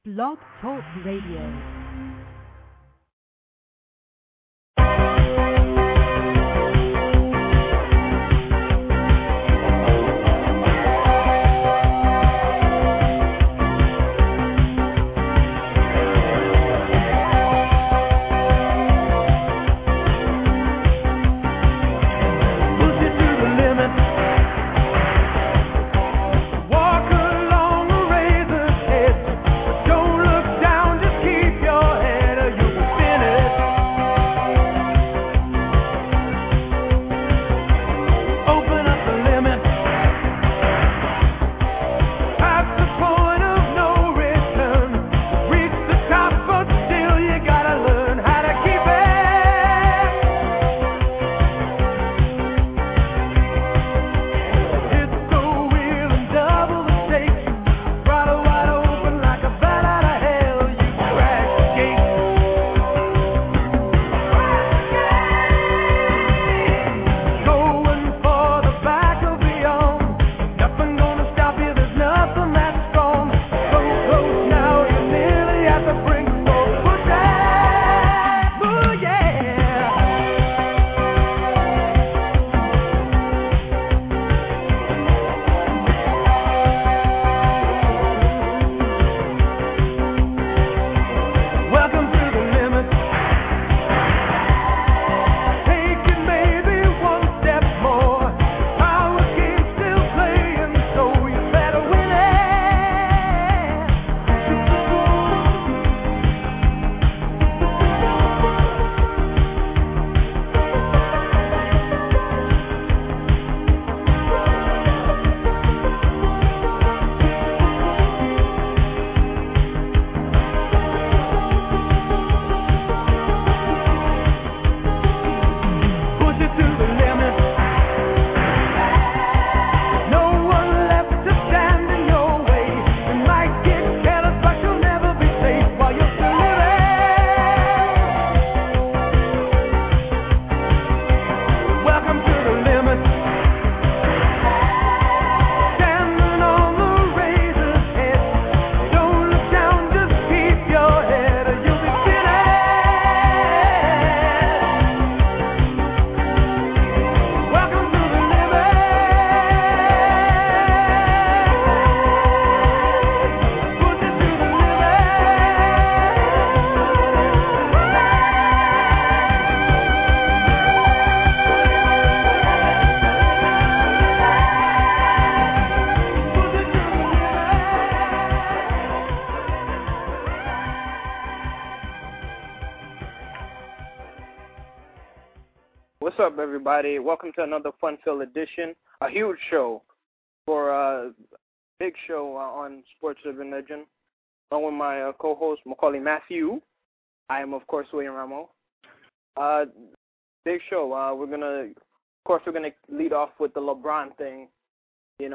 Blog Talk Radio. What's up, everybody? Welcome to another fun-filled edition. A huge show for a big show on Sports Urban Legend, along with my co-host Macaulay Matthew. I am, of course, William Ramo. Big show. We're gonna lead off with the LeBron thing. I'm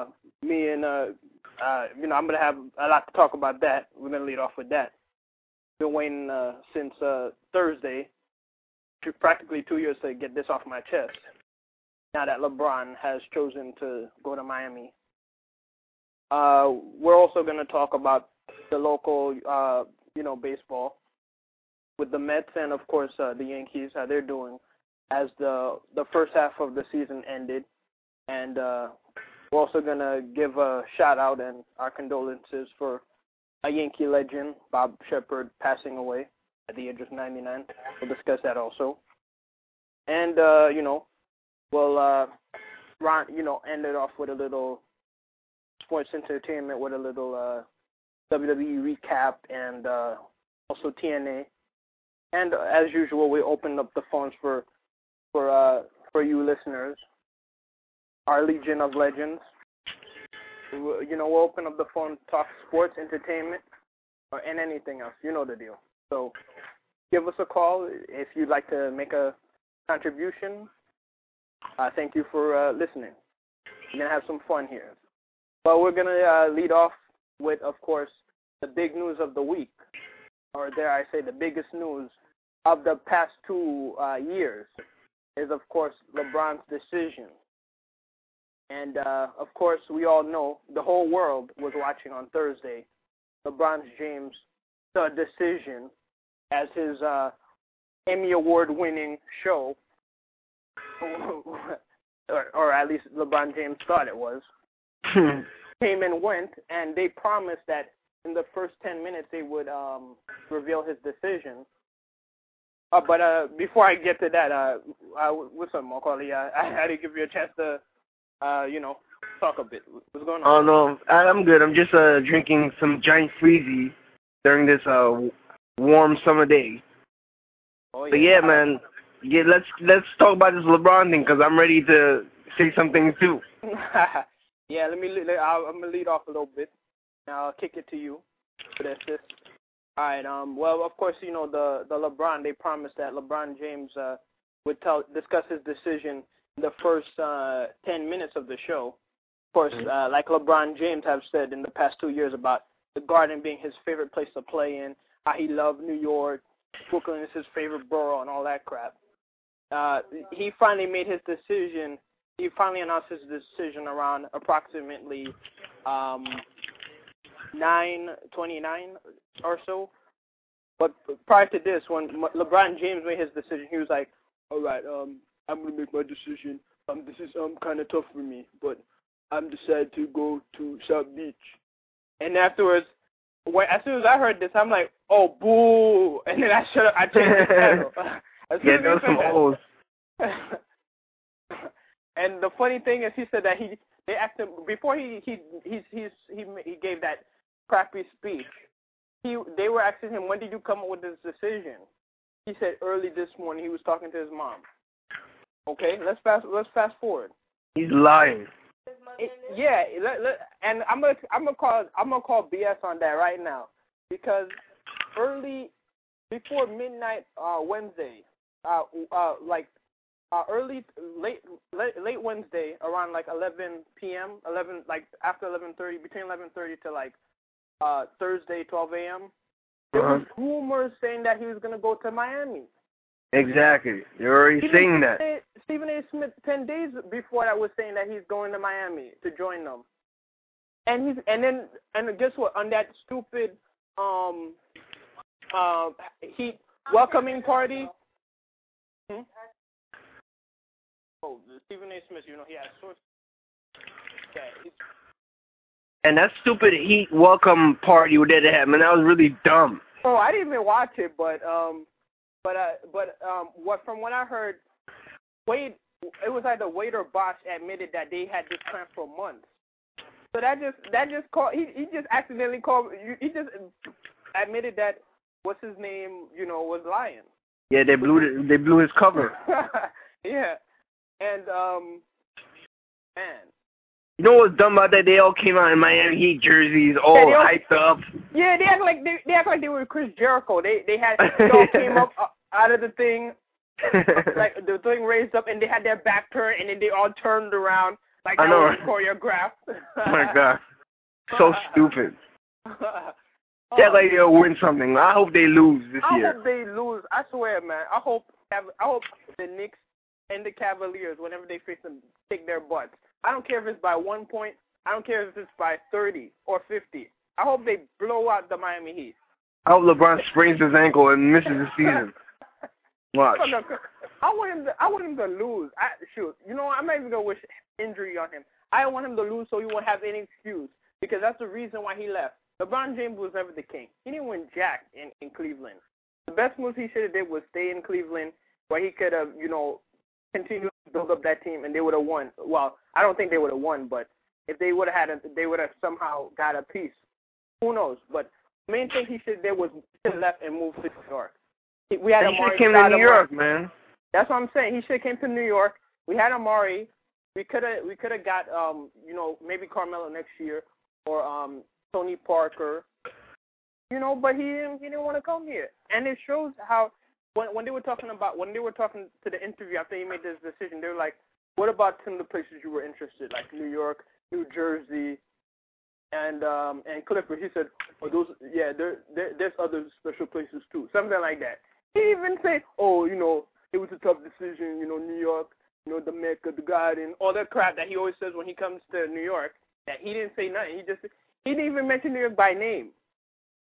gonna have a lot to talk about that. We're gonna lead off with that. Been waiting since Thursday. Practically 2 years to get this off my chest. Now that LeBron has chosen to go to Miami. We're also going to talk about the local, baseball with the Mets and, of course, the Yankees, how they're doing as the first half of the season ended. And we're also going to give a shout-out and our condolences for a Yankee legend, Bob Shepard, passing away at the age of 99. We'll discuss that also. And, we'll, end it off with a little sports entertainment with a little WWE recap and also TNA. And, as usual, we open up the phones for you listeners, our Legion of Legends. We'll open up the phone to talk sports, entertainment, and anything else. You know the deal. So give us a call if you'd like to make a contribution. Thank you for listening. We're going to have some fun here. But we're going to lead off with, of course, the big news of the week, or dare I say the biggest news of the past 2 years is, of course, LeBron's decision. And, of course, we all know the whole world was watching on Thursday LeBron James The Decision as his Emmy Award-winning show, or at least LeBron James thought it was, came and went, and they promised that in the first 10 minutes they would reveal his decision. But before I get to that, what's up, Macaulay? I had to give you a chance to, talk a bit. What's going on? Oh, no, I'm good. I'm just drinking some Giant Freezy during this warm summer day. Oh, yeah. But yeah, man, let's talk about this LeBron thing, because I'm ready to say something too. Yeah, I'm gonna lead off a little bit. Now I'll kick it to you for the assist. All right. Well, of course, the LeBron. They promised that LeBron James would discuss his decision in the first 10 minutes of the show. Of course, like LeBron James have said in the past 2 years about the Garden being his favorite place to play in, how he loved New York, Brooklyn is his favorite borough, and all that crap. He finally made his decision. He finally announced his decision around approximately 9:29 or so. But prior to this, when LeBron James made his decision, he was like, "All right, I'm gonna make my decision. This is kind of tough for me, but I'm decided to go to South Beach." And afterwards, as soon as I heard this, I'm like, "Oh, boo!" And then I shut up. I changed the channel. Yeah, those some holes. And the funny thing is, he said that they asked him before he gave that crappy speech. They were asking him, "When did you come up with this decision?" He said early this morning. He was talking to his mom. Okay, let's fast forward. He's lying. And I'm gonna call BS on that right now, because before midnight Wednesday, late Wednesday around like 11 p.m. after 11:30, between 11:30 to like Thursday 12 a.m. There was rumors saying that he was gonna go to Miami. Exactly. You're already saying that. Stephen A. Smith 10 days before that was saying that he's going to Miami to join them. And guess what? On that stupid Heat welcoming party. Oh, Stephen A. Smith, he has sources. Yeah, and that stupid Heat welcome party that they had, man, that was really dumb. Oh, I didn't even watch it, but from what I heard, Wade, it was either Wade or Bosh admitted that they had this plan for months. So that just called. He just accidentally called. He just admitted that what's his name, was lying. Yeah, they blew his cover. Yeah, and man. You know what's dumb about that? They all came out in Miami Heat jerseys, all hyped up. Yeah, they act like they were Chris Jericho. They all came up out of the thing, like the thing raised up, and they had their back turned, and then they all turned around like that was choreographed. Oh my God, so stupid. They act like they'll win something. I hope they lose this year. I hope they lose. I swear, man. I hope the Knicks and the Cavaliers, whenever they face them, take their butts. I don't care if it's by 1 point. I don't care if it's by 30 or 50. I hope they blow out the Miami Heat. I hope LeBron sprains his ankle and misses the season. Watch. I want him to lose. I'm not even gonna wish injury on him. I want him to lose so he won't have any excuse, because that's the reason why he left. LeBron James was never the king. He didn't win jack in Cleveland. The best move he should have did was stay in Cleveland, where he could have, continued to build up that team, and they would have won. Well, I don't think they would have won, but if they would have they would have somehow got a piece. Who knows? But the main thing he should have did was left and moved to New York. We had Amari. He should have came to New York, man. That's what I'm saying. He should have came to New York. We had Amari. We could have got maybe Carmelo next year, or Tony Parker. But he didn't want to come here, and it shows how. When they were talking to the interview after he made this decision, they were like, "What about some of the places you were interested, like New York, New Jersey, and Clippers?" He said, "Oh, there's other special places too, something like that." He even said, "Oh, it was a tough decision, New York, the Mecca, the Garden, all that crap that he always says when he comes to New York." That he didn't say nothing. He didn't even mention New York by name.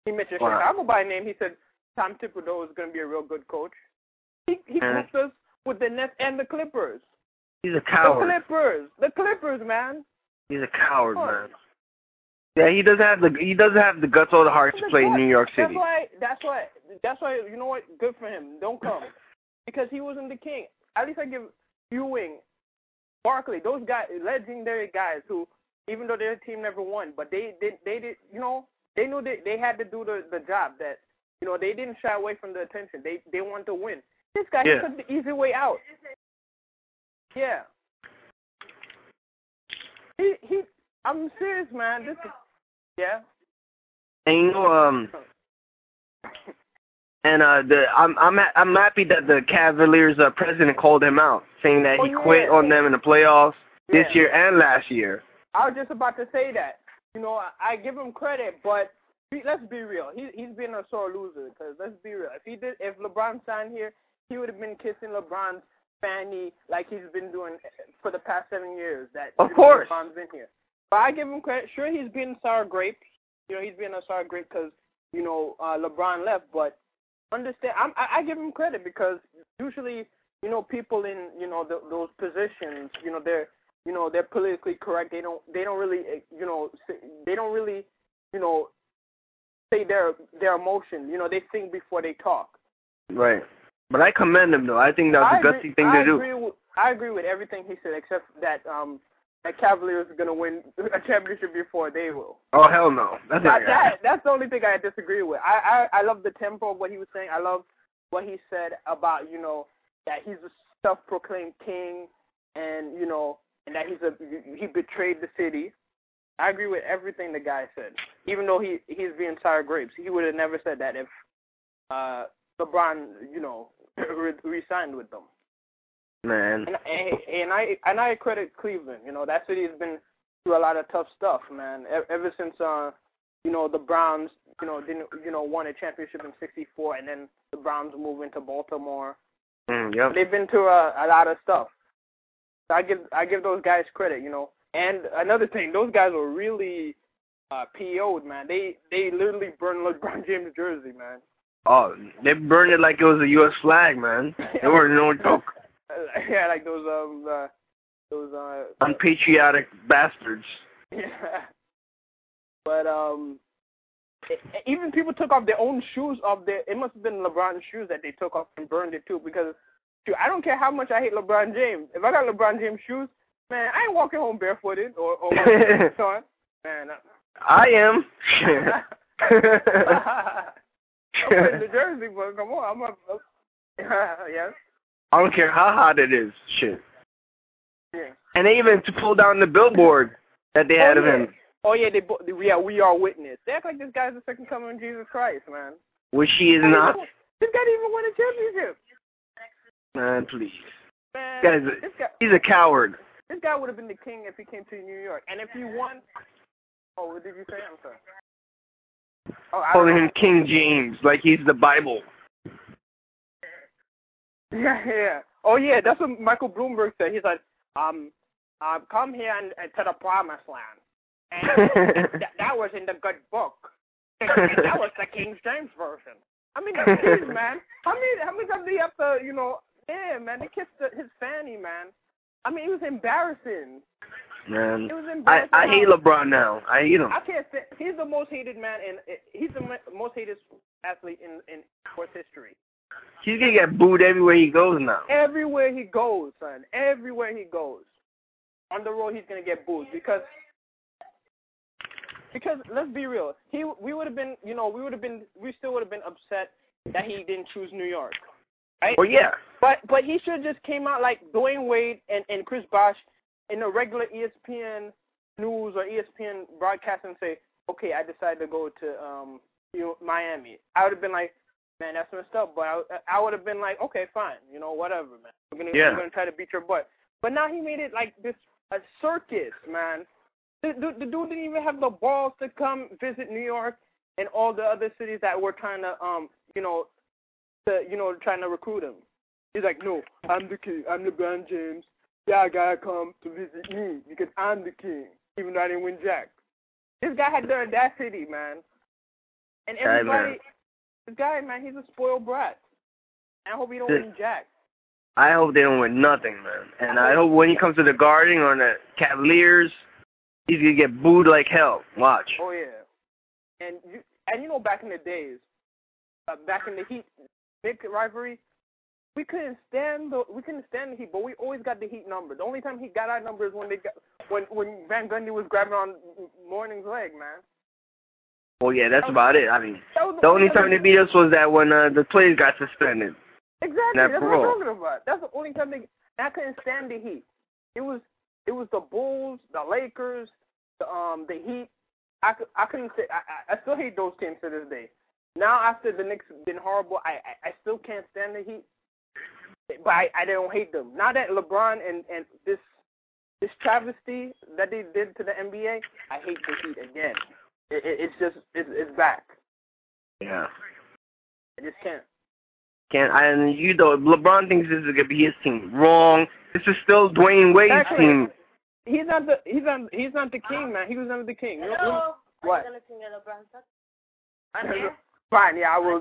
He mentioned Chicago by name. He said Tom Thibodeau is going to be a real good coach. He grouped us with the Nets and the Clippers. He's a coward. The Clippers, man. He's a coward, man. Yeah, he doesn't have the guts or the heart to play in New York City. That's why. You know what? Good for him. Don't come because he wasn't the king. At least I give Ewing, Barkley, those guys, legendary guys who, even though their team never won, but they did. You know, they knew they had to do the job. That, you know, they didn't shy away from the attention. They wanted to win. This guy, he took the easy way out. Yeah. I'm serious, man. This is, yeah. And you know, I'm happy that the Cavaliers president called him out, saying that he quit on them in the playoffs this year and last year. I was just about to say that. You know, I give him credit, but let's be real. He's been a sore loser. Because let's be real. If LeBron signed here, he would have been kissing LeBron's fanny like he's been doing for the past 7 years. Of course. LeBron's been here. But I give him credit. Sure, he's been sour grape. You know, he's been a sour grape because, you know, LeBron left. But understand, I give him credit because usually, you know, people in, you know, those positions, you know, they're politically correct. They don't really, you know, say their emotions. You know, they think before they talk. Right. But I commend him, though. I think that's a gutsy thing to do. I agree with everything he said, except that Cavaliers are going to win a championship before they will. Oh, hell no. That's the only thing I disagree with. I love the tempo of what he was saying. I love what he said about, you know, that he's a self-proclaimed king and, you know, and that he betrayed the city. I agree with everything the guy said. Even though he's being sour grapes, he would have never said that if LeBron, you know, re-signed with them. Man. And I credit Cleveland. You know, that city has been through a lot of tough stuff, man. Ever since you know, the Browns, you know, didn't, you know, won a championship in '64, and then the Browns moved into Baltimore. Yep. They've been through a lot of stuff. So I give those guys credit, you know. And another thing, those guys were really PO'd, man. They literally burned LeBron James' jersey, man. Oh, they burned it like it was a U.S. flag, man. They weren't no joke. Yeah, like those unpatriotic bastards. Yeah. But even people took off their own shoes it must have been LeBron's shoes that they took off and burned it too, because I don't care how much I hate LeBron James. If I got LeBron James shoes, man, I ain't walking home barefooted or on. Man, I am. I'm in the jersey, but come on, yes. I don't care how hot it is. Shit. Yeah. And they even to pull down the billboard that they had of him. Oh yeah, we are witness. They act like this guy's the second coming of Jesus Christ, man. Which he is not. This guy didn't even win a championship. Man, please. Man, he's a coward. This guy would have been the king if he came to New York, and if he won. Oh, what did you say? I'm sorry. Calling him King James, like he's the Bible. Yeah. Oh, yeah, that's what Michael Bloomberg said. He's like, come here and to the promised land. And that was in the good book. And that was the King James version. I mean, geez, man. How many times do you have to, you know, yeah, man, they kissed his fanny, man. I mean, it was embarrassing. Man, it was embarrassing. I hate LeBron now. I hate him. I can't say he's the most hated man, and he's the most hated athlete in sports history. He's gonna get booed everywhere he goes now. Everywhere he goes, son. Everywhere he goes. On the road, he's gonna get booed because let's be real. We still would have been upset that he didn't choose New York, right? Well, yeah. But he should have just came out like Dwayne Wade and Chris Bosh in a regular ESPN news or ESPN broadcast and say, okay, I decided to go to Miami. I would have been like, man, that's messed up. But I would have been like, okay, fine, you know, whatever, man. We're gonna try to beat your butt. But now he made it like a circus, man. The dude didn't even have the balls to come visit New York and all the other cities that were trying to trying to recruit him. He's like, no, I'm the king. I'm LeBron James. Yeah, I gotta come to visit me because I'm the king, even though I didn't win jack. This guy had the audacity, man. And everybody, this guy, man, he's a spoiled brat. And I hope he don't win jack. I hope they don't win nothing, man. And I hope when he comes to the Garden or the Cavaliers, he's gonna get booed like hell. Watch. Oh yeah. And you know, back in the days, back in the Heat-Knick rivalry, we couldn't stand the Heat, but we always got the Heat number. The only time he got our number is when Van Gundy was grabbing on Mourning's leg, man. Oh yeah, that's about it. I mean, the only time they beat us was that when the players got suspended. Exactly, that's what I'm talking about. That's the only time I couldn't stand the Heat. It was the Bulls, the Lakers, the Heat. I couldn't say. I still hate those teams to this day. Now after the Knicks been horrible, I still can't stand the Heat. But I don't hate them. Now that LeBron and this travesty that they did to the NBA, I hate the Heat again. It's back. Yeah. I just can't. And LeBron thinks this is gonna be his team. Wrong. This is still Dwayne Wade's team. He's not the king, man. He was never the king. Hello. What? Are you gonna sing LeBron song? I'm here. Fine. Yeah, I will.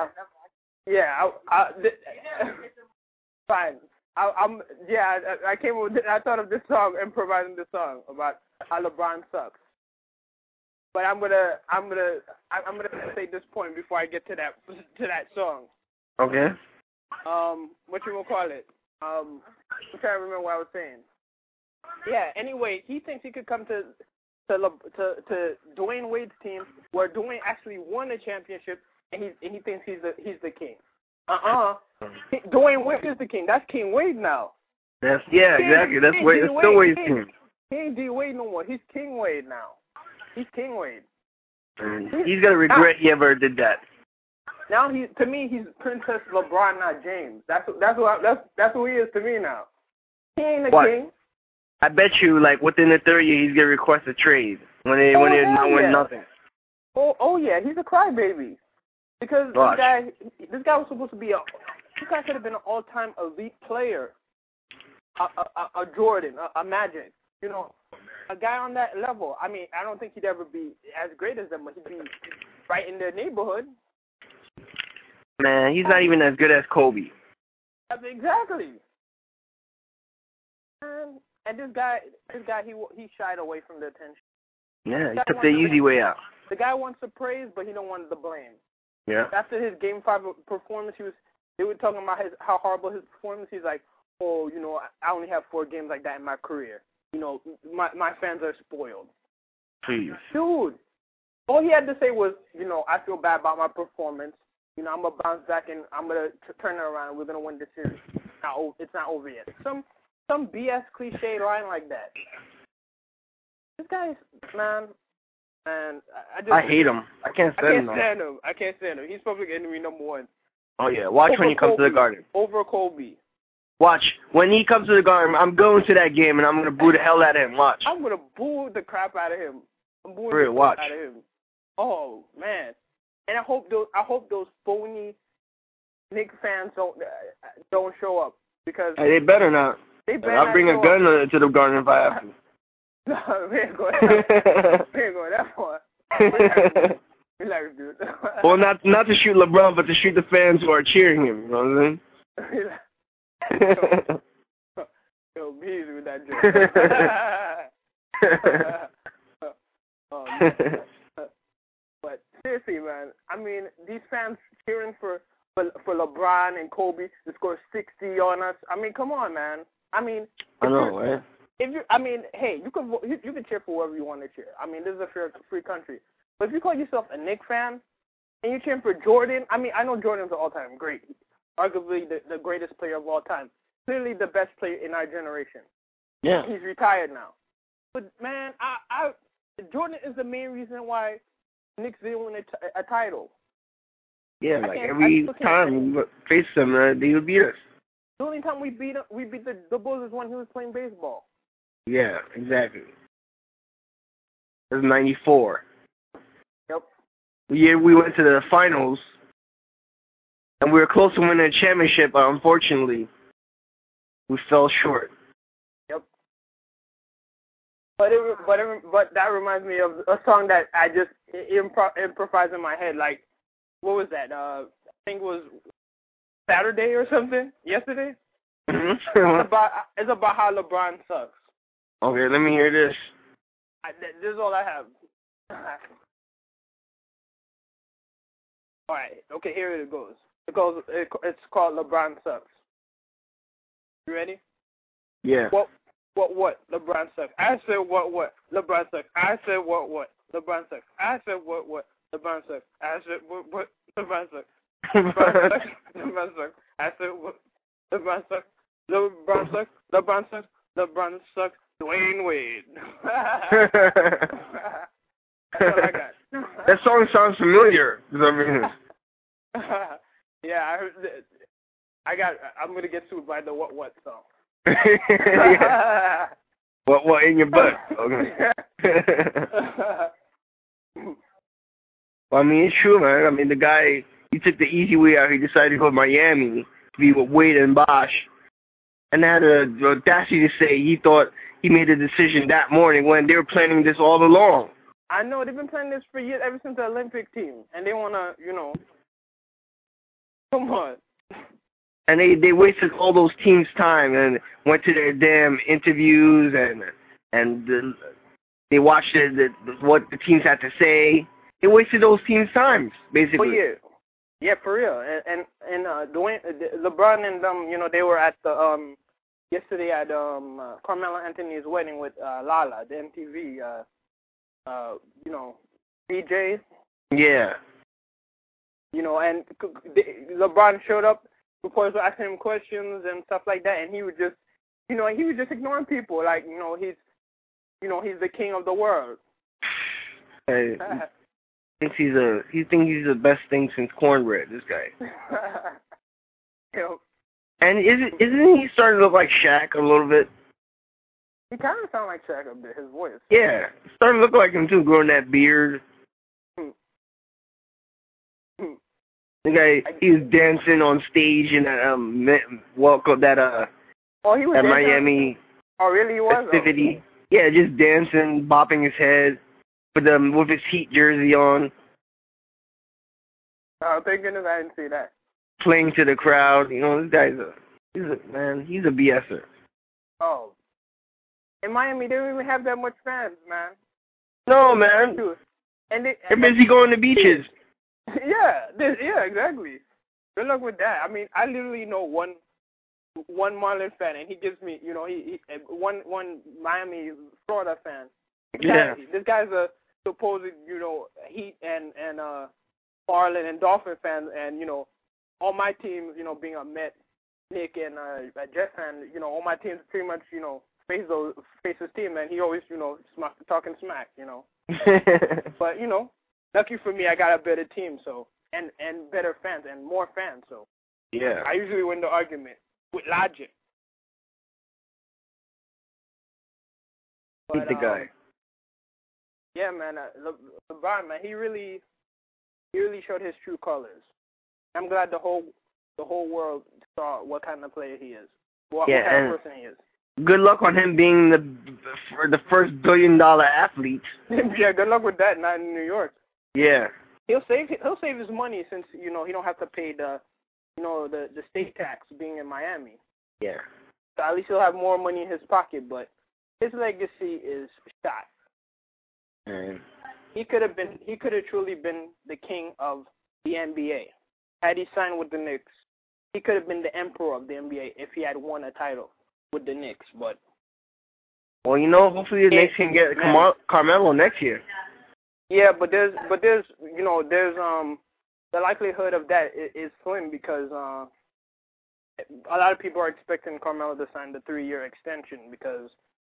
Fine. I came with. I thought of this song, improvising this song about how LeBron sucks. But I'm gonna say this point before I get to that song. Okay. What you gonna call it? I'm trying to remember what I was saying. Yeah. Anyway, he thinks he could come to Dwayne Wade's team, where Dwayne actually won a championship, and he thinks he's the king. Dwayne Wade is the king. That's King Wade now. Exactly. That's still Wade's team. He ain't D Wade no more. He's King Wade now. He's King Wade. And he's gonna regret he ever did that. Now to me he's Princess LeBron, not James. That's who he is to me now. He ain't the king. I bet you, like within the third year, he's gonna request a trade when they not win nothing. Oh yeah, he's a crybaby. Because this guy was supposed to be this guy could have been an all-time elite player. A Jordan, a Magic, you know, a guy on that level. I mean, I don't think he'd ever be as great as them, but he'd be right in their neighborhood. Man, he's not even as good as Kobe. Exactly. And this guy, he shied away from the attention. Yeah, he took the easy way out. The guy wants the praise, but he don't want the blame. Yeah. After his Game 5 performance, they were talking about how horrible his performance. He's like, oh, you know, I only have 4 games like that in my career. You know, my fans are spoiled. Please. Dude, all he had to say was, you know, I feel bad about my performance. You know, I'm going to bounce back and I'm going to turn it around and we're going to win this series. It's not over yet. Some BS cliche line like that. This guy's, man, I hate him. I can't stand him. I can't stand him. He's public enemy number 1. Oh, yeah. Watch when he comes to the Garden. Over Kobe. Watch. When he comes to the Garden, I'm going to that game and I'm going to boo the hell out of him. Watch. I'm going to boo the crap out of him. I'm booing the crap out of him. Oh, man. And I hope those phony Knicks fans don't show up because they better not. I'll bring a gun to the Garden if I have to. No, we ain't going that far. We like to do it. Well, not to shoot LeBron, but to shoot the fans who are cheering him. You know what I'm saying? Yo, be easy with that joke. But seriously, man, I mean, these fans cheering for LeBron and Kobe to score 60 on us. I mean, come on, man. I mean, I know, right? Hey, you can cheer for whoever you want to cheer. I mean, this is a free country. But if you call yourself a Knicks fan and you're cheering for Jordan, I mean, I know Jordan's an all-time great, arguably the greatest player of all time, clearly the best player in our generation. Yeah. He's retired now. But man, Jordan is the main reason why Knicks didn't win a title. Yeah, like every time we face them, they would beat us. The only time we beat the Bulls is when he was playing baseball. Yeah, exactly. It was 94. Yep. The year we went to the finals, and we were close to winning a championship, but unfortunately, we fell short. Yep. But that reminds me of a song that I just improvised in my head. Like, what was that? I think it was Saturday or something. Yesterday. It's about how LeBron sucks. Okay, let me hear this. This is all I have. All right. Okay, here it goes. It's called LeBron Sucks. You ready? Yeah. What? LeBron sucks. I said what? LeBron sucks. I said what? LeBron sucks. I said what? LeBron sucks. I said what? LeBron sucks. LeBron sucks. LeBron sucks. I said what? LeBron sucks. LeBron sucks. LeBron sucks. LeBron sucks. Dwayne Wade. That's all I got. That song sounds familiar. Yeah, I heard that. I'm gonna get sued by the what song. Yeah. What in your butt? Okay. Well, I mean, it's true, man. I mean, the guy, he took the easy way out. He decided to go to Miami to be with Wade and Bosh, and had the audacity to say he thought he made a decision that morning when they were planning this all along. I know, they've been planning this for years, ever since the Olympic team, and they wanna, come on. And they wasted all those teams' time and went to their damn interviews and they watched what the teams had to say. They wasted those teams' time, basically. Oh, yeah, for real. And Dwayne, LeBron and them, they were at the yesterday at Carmelo Anthony's wedding with Lala, the MTV, DJ. Yeah. And LeBron showed up. Reporters were asking him questions and stuff like that, and he was just, he was just ignoring people. Like, he's the king of the world. Hey, he thinks he's the best thing since cornbread. This guy. And isn't he starting to look like Shaq a little bit? He kind of sounds like Shaq a bit. His voice. Yeah, starting to look like him too, growing that beard. The guy, he was dancing on stage in that he was at Miami. Oh, really? He was festivity. Yeah, just dancing, bopping his head with his Heat jersey on. Oh, thank goodness I didn't see that. Playing to the crowd. This guy's he's a BSer. Oh, in Miami they don't even have that much fans, man. No, man. And they're busy going to beaches. Yeah, exactly. Good luck with that. I mean, I literally know one Marlins fan, and he gives me, one Miami, Florida fan. Yeah. This guy's a supposed, Heat and Marlins and Dolphin fan, and all my teams, being a Met, Nick, and a Jet fan, all my teams pretty much, face his team, and he always, talking smack, But lucky for me, I got a better team, so and better fans and more fans, so yeah. I usually win the argument with logic. Beat the guy. Yeah, man. LeBron, man, he really showed his true colors. I'm glad the whole world saw what kind of player he is. What kind of person he is. Good luck on him being the first $1 billion athlete. Yeah, good luck with that. Not in New York. Yeah. He'll save his money since he don't have to pay the state tax being in Miami. Yeah. So at least he'll have more money in his pocket, but his legacy is shot. Mm. He could have truly been the king of the NBA. Had he signed with the Knicks, he could have been the emperor of the NBA if he had won a title with the Knicks, but well, hopefully the Knicks can get Carmelo next year. Yeah, but there's the likelihood of that is slim because a lot of people are expecting Carmelo to sign the 3-year extension because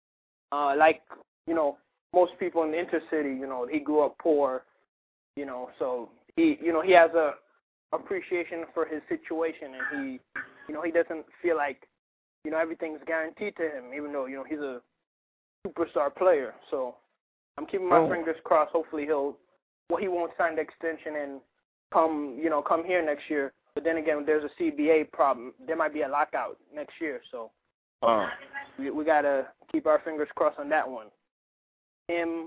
most people in the intercity, he grew up poor, so he has a appreciation for his situation, and he doesn't feel like everything's guaranteed to him, even though he's a superstar player. So I'm keeping my fingers crossed. Hopefully he won't sign the extension and come here next year. But then again, there's a CBA problem. There might be a lockout next year, so we gotta keep our fingers crossed on that one. him,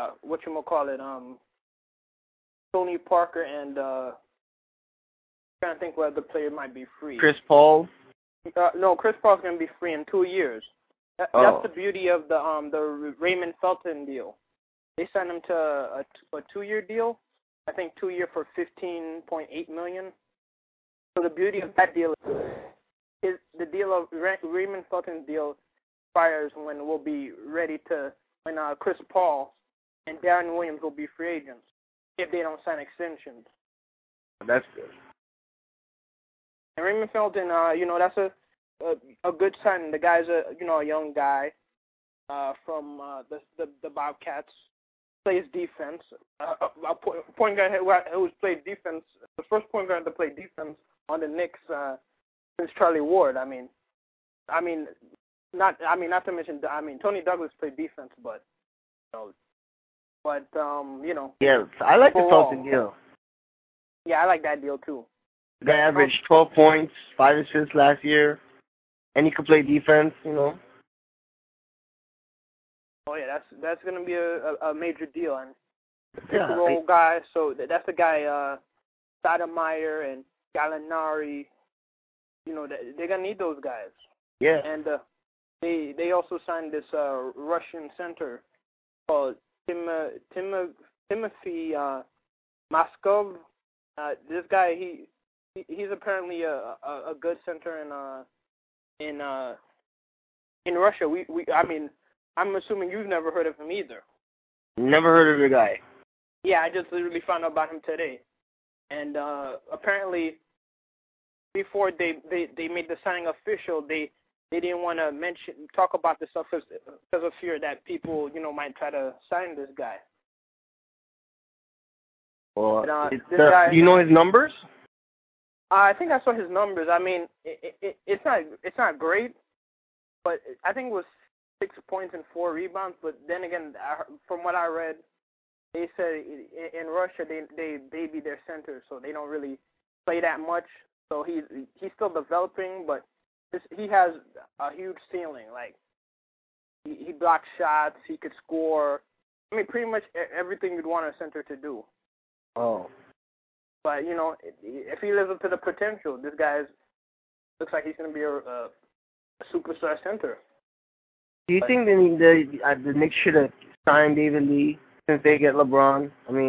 Tony Parker, and trying to think what other player might be free. Chris Paul? No, Chris Paul's going to be free in 2 years. That's the beauty of the Raymond Felton deal. They signed him to a 2-year deal. I think 2 year for $15.8 million. So the beauty of that deal is the deal of Raymond Felton's deal expires when we'll be ready to when Chris Paul and Darren Williams will be free agents if they don't sign extensions. That's good. And Raymond Felton, that's a good sign. The guy's a young guy from the Bobcats. Plays defense. A point guard who's played defense. The first point guard to play defense on the Knicks since Charlie Ward. Not to mention. Tony Douglas played defense, but Yeah, I like the Felton deal. Yeah, I like that deal too. The guy averaged 12 points, 5 assists last year, and he could play defense. Oh yeah, that's gonna be a major deal, and role guy. So that's the guy, Stoudemire and Gallinari. They're gonna need those guys. Yeah. And they also signed this Russian center called Timothy Moskov. This guy he's apparently a good center in Russia. I'm assuming you've never heard of him either. Never heard of the guy. Yeah, I just literally found out about him today. And apparently, before they made the signing official, they didn't want to talk about this stuff because of fear that people might try to sign this guy. Well, guy, do you know his numbers? I think I saw his numbers. It's not great, but I think it was 6 points and 4 rebounds. But then again, from what I read, they said in Russia they baby their center, so they don't really play that much. So he's still developing, but he has a huge ceiling. Like he blocks shots, he could score. Pretty much everything you'd want a center to do. Oh. But if he lives up to the potential, this guy looks like he's going to be a superstar center. Do you think the Knicks should have signed David Lee since they get LeBron?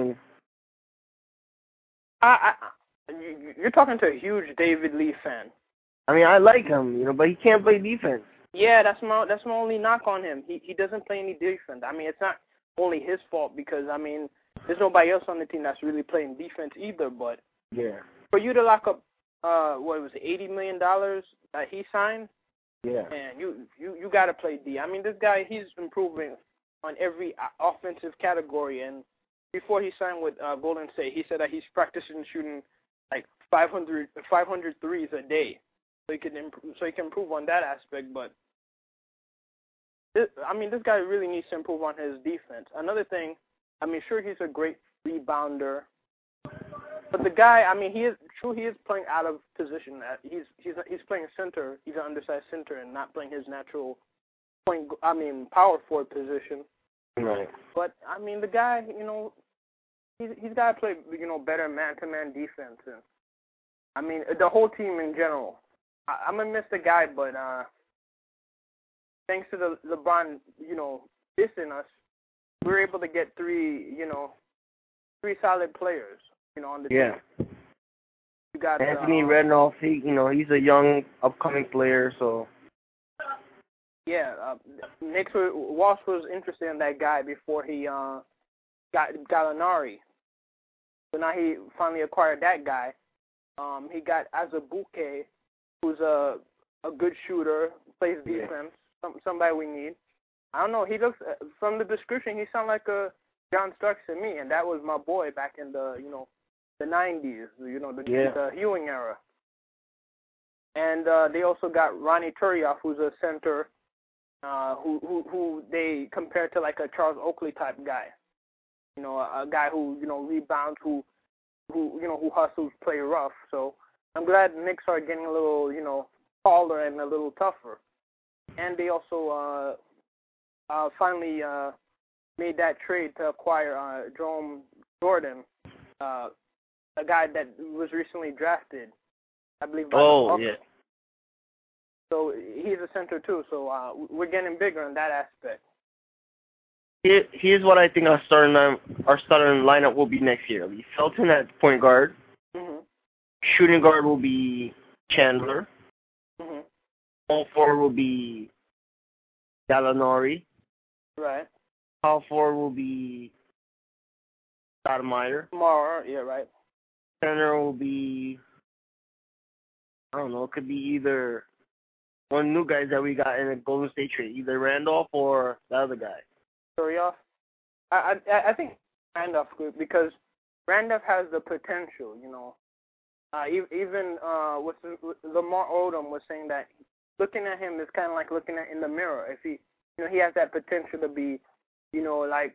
You're talking to a huge David Lee fan. I like him, but he can't play defense. Yeah, that's my only knock on him. He doesn't play any defense. It's not only his fault because there's nobody else on the team that's really playing defense either. But yeah, for you to lock up $80 million that he signed. Yeah. And you got to play D. This guy, he's improving on every offensive category. And before he signed with Golden State, he said that he's practicing shooting like 500 threes a day, so he can improve on that aspect. But this guy really needs to improve on his defense. Another thing, sure he's a great rebounder. But the guy, he is playing out of position. He's playing center. He's an undersized center and not playing his natural power forward position. Right. But the guy, he's got to play, better man-to-man defense. And the whole team in general. I'm gonna miss the guy, but thanks to the LeBron, dissing us, we were able to get three solid players. On the team. You got Anthony Redknapp. He's a young upcoming player. So Walsh was interested in that guy before he got Gallinari. So now he finally acquired that guy. He got Azubuike, who's a good shooter, plays defense. Somebody we need. I don't know. He looks from the description. He sounds like a John Starks to me, and that was my boy back in the the 90s, the Ewing era. And they also got Ronnie Turiaf, who's a center, who they compare to like a Charles Oakley type guy. A guy who rebounds, who hustles, play rough. So I'm glad the Knicks are getting a little taller and a little tougher. And they also finally made that trade to acquire Jerome Jordan, a guy that was recently drafted, I believe. By the Hawks. Yeah. So he's a center too. So we're getting bigger in that aspect. Here's what I think our starting lineup will be next year. It'll be Felton at point guard. Mm-hmm. Shooting guard will be Chandler. Mm-hmm. All forward will be Gallinari. Right. Power forward will be Stoudemire. Mara, yeah, right. Center will be, I don't know, it could be either one new guys that we got in a Golden State trade, either Randolph or the other guy. Kurioff. I think Randolph could, because Randolph has the potential, you know. Even with Lamar Odom was saying that looking at him is kind of like looking at in the mirror. If he, you know, he has that potential to be, you know, like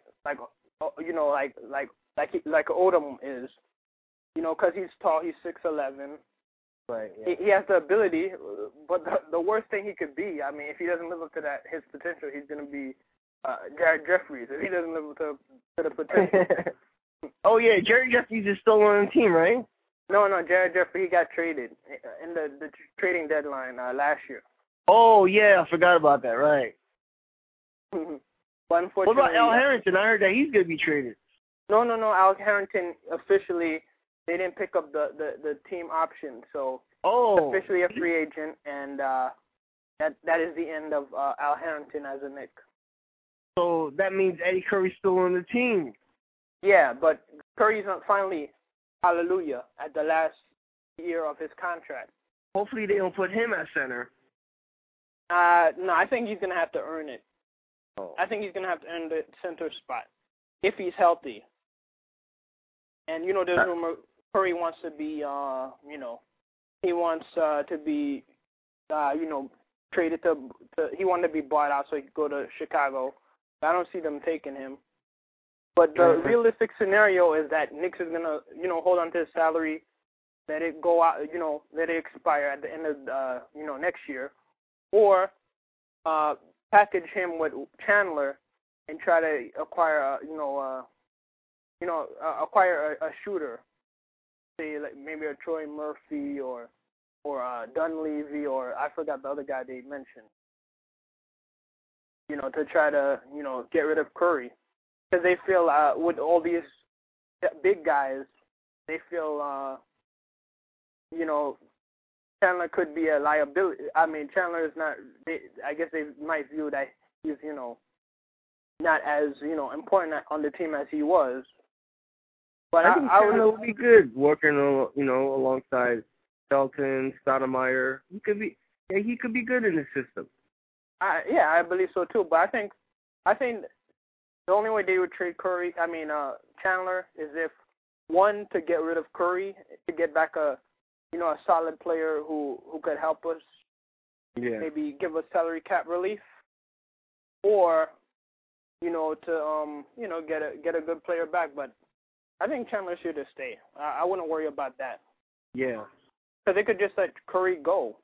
Odom is, you know, because he's tall, he's 6'11". Right. Yeah. He has the ability, but the worst thing he could be, I mean, if he doesn't live up to his potential, he's gonna be Jared Jeffries. If he doesn't live up to the potential. Oh yeah, Jared Jeffries is still on the team, right? No, Jared Jeffries, he got traded in the trading deadline last year. Oh yeah, I forgot about that. Right. But unfortunately, what about Al Harrington? I heard that he's gonna be traded. No. Al Harrington officially, they didn't pick up the team option, so officially a free agent, and that is the end of Al Harrington as a Knick. So that means Eddie Curry's still on the team. Yeah, but Curry's finally, hallelujah, at the last year of his contract. Hopefully they don't put him at center. No, I think he's gonna have to earn it. Oh. I think he's gonna have to earn the center spot if he's healthy. And you know, there's rumor Curry wants to be, you know, he wants to be, you know, traded to. He wanted to be bought out so he could go to Chicago. I don't see them taking him. But the realistic scenario is that Knicks is gonna, you know, hold on to his salary, let it go out, you know, let it expire at the end of, you know, next year, or package him with Chandler and try to acquire, acquire a shooter, say like maybe a Troy Murphy or Dunleavy, or I forgot the other guy they mentioned. You know, to try to, you know, get rid of Curry. Because they feel, with all these big guys, they feel, you know, Chandler could be a liability. I mean, Chandler is not, I guess they might view that he's, you know, not as, you know, important on the team as he was. But I think Chandler would be good working, you know, alongside Felton, Stoudemire. He could be good in the system. Yeah, I believe so too. But I think the only way they would trade Chandler is if, one, to get rid of Curry, to get back a solid player who could help us, maybe give us salary cap relief, or, you know, to get a good player back. But I think Chandler should just stay. I wouldn't worry about that. Yeah. Because they could just let Curry go.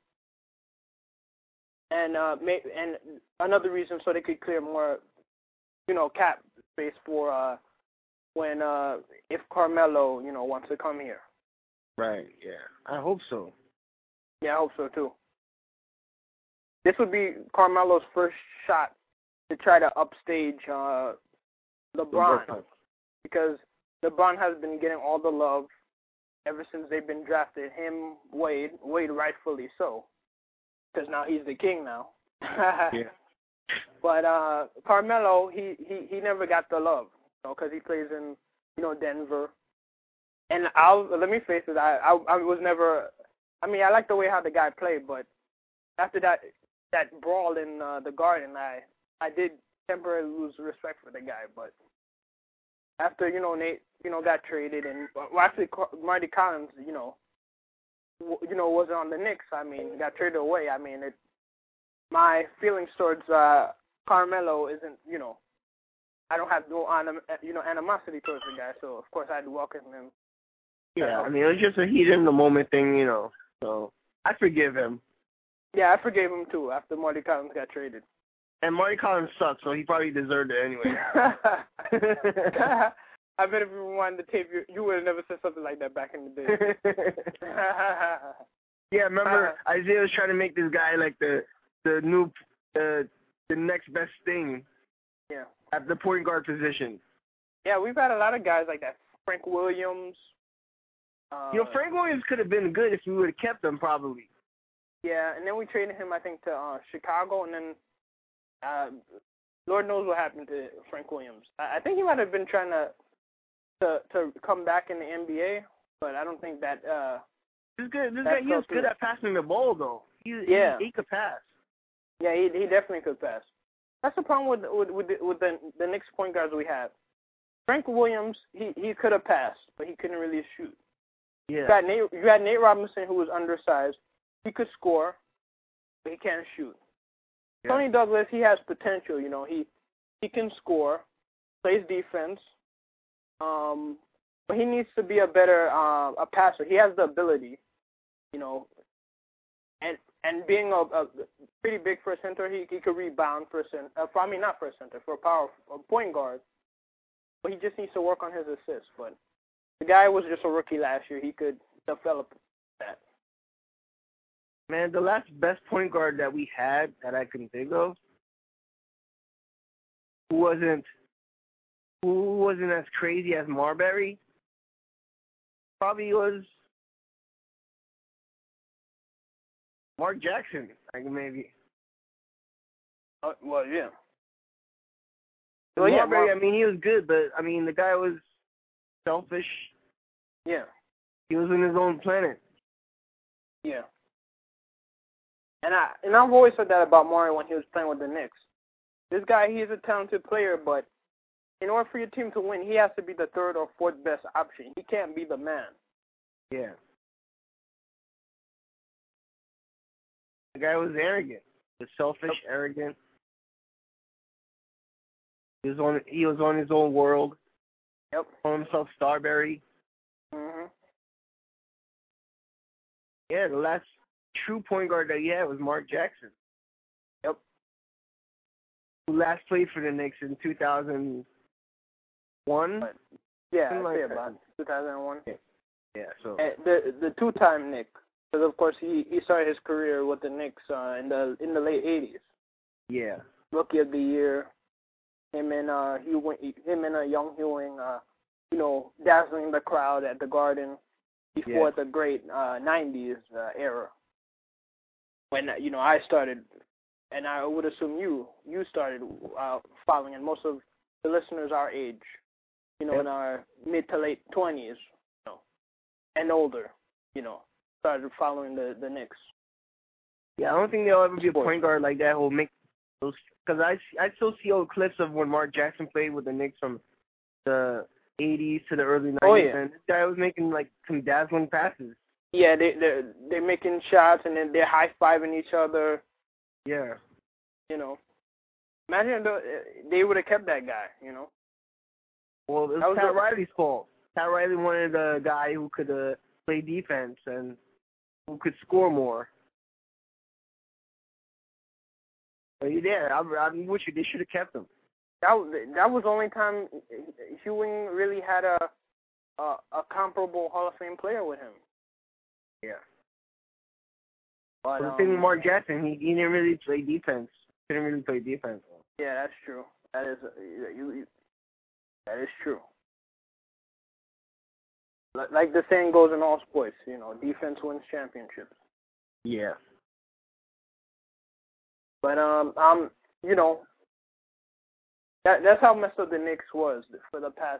And another reason so they could clear more, you know, cap space for when if Carmelo, you know, wants to come here. Right. Yeah. I hope so. Yeah, I hope so too. This would be Carmelo's first shot to try to upstage LeBron, because LeBron has been getting all the love ever since they've been drafted. Him, Wade rightfully so, because now he's the king now. Yeah. But Carmelo, he never got the love, you know, because he plays in, you know, Denver. And let me face it, I was never. I mean, I like the way how the guy played, but after that brawl in the Garden, I did temporarily lose respect for the guy. But after, you know, Nate, you know, got traded, and actually Marty Collins, you know, wasn't on the Knicks. I mean, got traded away. I mean, my feelings towards Carmelo isn't, you know, I don't have no animosity towards the guy. So of course I'd welcome him. Yeah, I mean, it was just a heat in the moment thing, you know. So I forgive him. Yeah, I forgave him too after Marty Collins got traded. And Marty Collins sucks, so he probably deserved it anyway. I bet if you rewind the tape, you would have never said something like that back in the day. Yeah, remember Isaiah was trying to make this guy like the next best thing. Yeah. At the point guard position. Yeah, we've had a lot of guys like that. Frank Williams. Frank Williams could have been good if we would have kept him, probably. Yeah, and then we traded him, I think, to Chicago, and then Lord knows what happened to Frank Williams. I think he might have been trying to come back in the NBA, but I don't think that. This guy, he was good at passing the ball, though. He could pass. Yeah, he definitely could pass. That's the problem with the Knicks point guards we have. Frank Williams, he could have passed, but he couldn't really shoot. Yeah. You had Nate Robinson, who was undersized. He could score, but he can't shoot. Yeah. Tony Douglas, he has potential. He can score, plays defense, but he needs to be a better a passer. He has the ability, and being a pretty big for a center, he could rebound for a center. Not for a center, for a point guard. But he just needs to work on his assists. But the guy was just a rookie last year. He could develop that. Man, the last best point guard that we had that I can think of, who wasn't as crazy as Marbury, probably was Mark Jackson, maybe. Well, yeah. Well, Marbury, he was good, but, the guy was selfish. Yeah. He was in his own planet. Yeah. And I've always said that about Mario when he was playing with the Knicks. This guy, he's a talented player, but in order for your team to win, he has to be the third or fourth best option. He can't be the man. Yeah. The guy was arrogant. He was selfish, arrogant. He was on his own world. Yep. Called himself Starberry. Mhm. Yeah, the last true point guard that he had was Mark Jackson. Yep. Who last played for the Knicks in 2001. Yeah, I'd say about 2001. Yeah. So the two-time Knick, because of course he started his career with the Knicks in the late 80s. Yeah. Rookie of the Year. Him and Young Ewing, dazzling the crowd at the Garden before the great 90s era. When I started, and I would assume you started following, and most of the listeners our age, in our mid to late 20s, and older, started following the Knicks. Yeah, I don't think there'll ever be a point guard like that who'll make those. Because I still see old clips of when Mark Jackson played with the Knicks from the 80s to the early 90s. Oh, yeah. And this guy was making some dazzling passes. Yeah, they're making shots and then they're high-fiving each other. Yeah. Imagine they would have kept that guy, Well, it was Pat Riley's fault. Pat Riley wanted a guy who could play defense and who could score more. But I'm with you. They should have kept him. That was the only time Ewing really had a comparable Hall of Fame player with him. Yeah. But the thing with Mark Jackson, he didn't really play defense. He didn't really play defense. Yeah, that's true. That is true. Like the saying goes in all sports, defense wins championships. Yeah. But that's how messed up the Knicks was for the past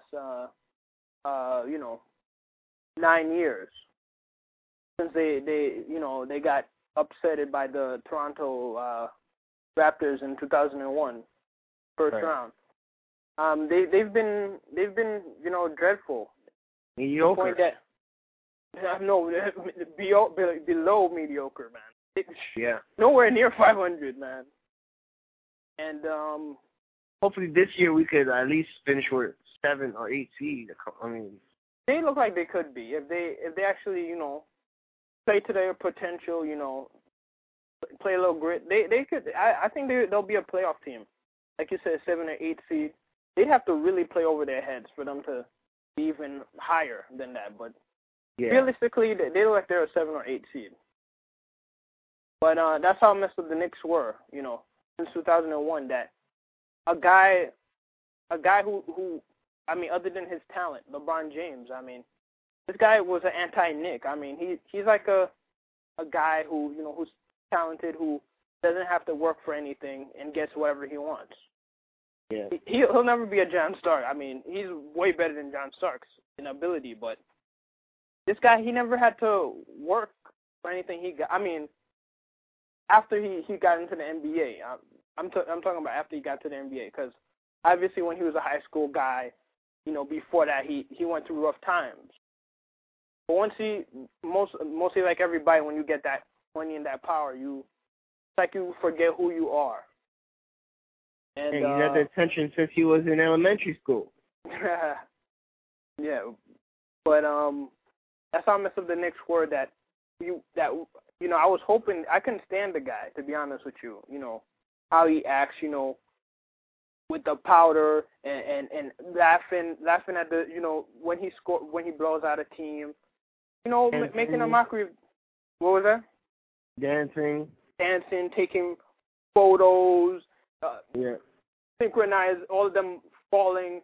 9 years. Since they got upsetted by the Toronto Raptors in 2001, first round. They've been dreadful. Mediocre. No, below mediocre, man. Yeah. Nowhere near 500, man. And hopefully this year we could at least finish with 7 or 8 seed. They look like they could be if they actually play to their potential. play a little grit. They could. I think they'll be a playoff team. Like you said, 7 or 8 seed. They'd have to really play over their heads for them to be even higher than that. But realistically, they look like they're a 7 or 8 seed. But that's how messed up the Knicks were, since 2001. That a guy who I mean, other than his talent, LeBron James. I mean, this guy was an anti-Knick. I mean, he's like a guy who who's talented, who doesn't have to work for anything and gets whatever he wants. Yeah. He'll never be a John Stark. I mean, he's way better than John Starks in ability, but this guy, he never had to work for anything he got. I mean, after he got into the NBA, I'm talking about after he got to the NBA, because obviously when he was a high school guy, before that he went through rough times. But once mostly like everybody, when you get that money and that power, it's like you forget who you are. And he's had the attention since he was in elementary school. Yeah, but that's how messed up the Knicks were. That I was hoping. I couldn't stand the guy, to be honest with you. How he acts, with the powder and laughing at the when he blows out a team, making a mockery. What was that? Dancing, taking photos. Yeah. Synchronize all of them falling,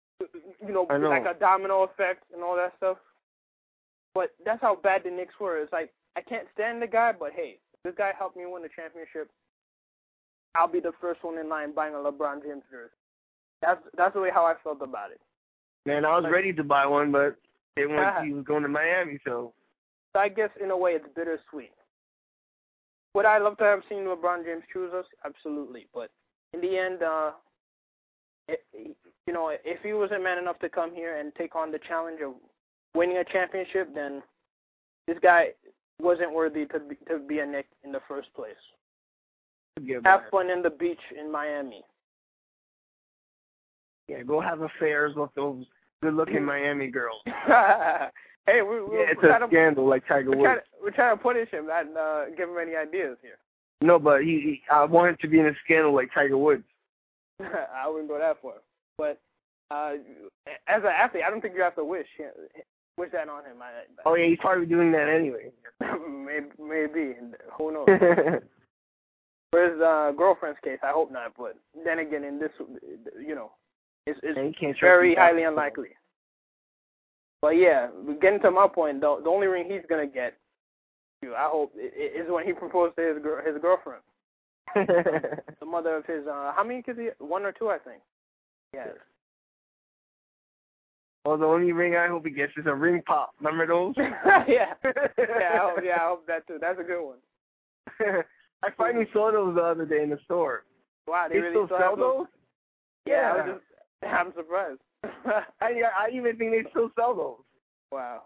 like a domino effect and all that stuff. But that's how bad the Knicks were. It's like, I can't stand the guy, but hey, if this guy helped me win the championship, I'll be the first one in line buying a LeBron James jersey. That's the way how I felt about it. Man, I was ready to buy one, but he was going to Miami, so. So I guess in a way it's bittersweet. Would I love to have seen LeBron James choose us? Absolutely, but in the end, if he wasn't man enough to come here and take on the challenge of winning a championship, then this guy wasn't worthy to be a Knick in the first place. Have fun in the beach in Miami. Yeah, go have affairs with those good-looking Miami girls. Hey, it's a scandal like Tiger Woods. We're trying to punish him, not give him any ideas here. No, but I want him to be in a scandal like Tiger Woods. I wouldn't go that far. But as an athlete, I don't think you have to wish that on him. Oh, yeah, he's probably doing that anyway. Maybe. Who knows? For his girlfriend's case, I hope not. But then again, in this, it's very highly unlikely. But yeah, getting to my point, the only ring he's gonna get, I hope, is when he proposed to his girlfriend, the mother of his. How many kids? 1 or 2, I think. Yeah. Well, the only ring I hope he gets is a ring pop. Remember those? Yeah. I hope that too. That's a good one. I finally saw those the other day in the store. Wow, they really still sell those? Yeah. I'm surprised. I even think they still sell those. Wow.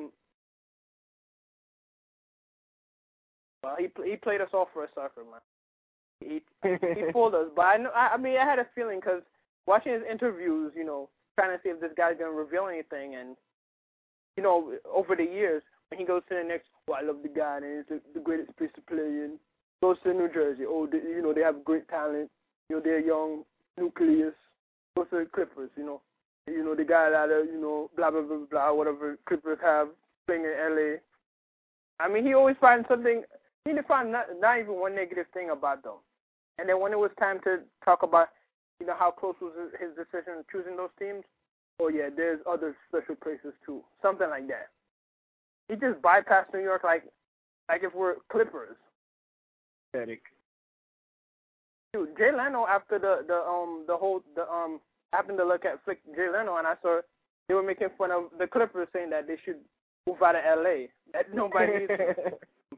Well, he played us all for a sucker, man. He fooled us, but I mean, I had a feeling because watching his interviews, trying to see if this guy's gonna reveal anything, and over the years when he goes to the Knicks, I love the guy, and it's the greatest place to play in. Goes to New Jersey, they have great talent, they're young nucleus. Goes to the Clippers, the guy that blah blah blah blah, whatever Clippers have playing in LA. I mean, he always finds something. He didn't find not even one negative thing about them. And then when it was time to talk about, how close was his decision in choosing those teams, oh yeah, there's other special places too, something like that. He just bypassed New York like if we're Clippers. Pathetic. Dude, Jay Leno, after happened to look at Jay Leno, and I saw they were making fun of the Clippers, saying that they should move out of LA. That nobody needs it.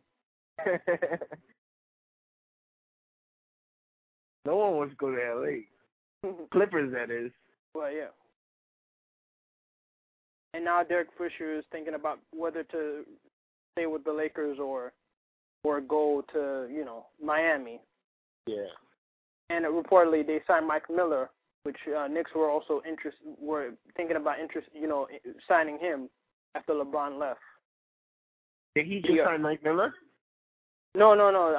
No one wants to go to LA. Clippers, that is. Well, yeah. And now Derek Fisher is thinking about whether to stay with the Lakers or go to Miami. Yeah. And reportedly they signed Mike Miller, which Knicks were thinking about signing him after LeBron left. Did he just sign Mike Miller? No.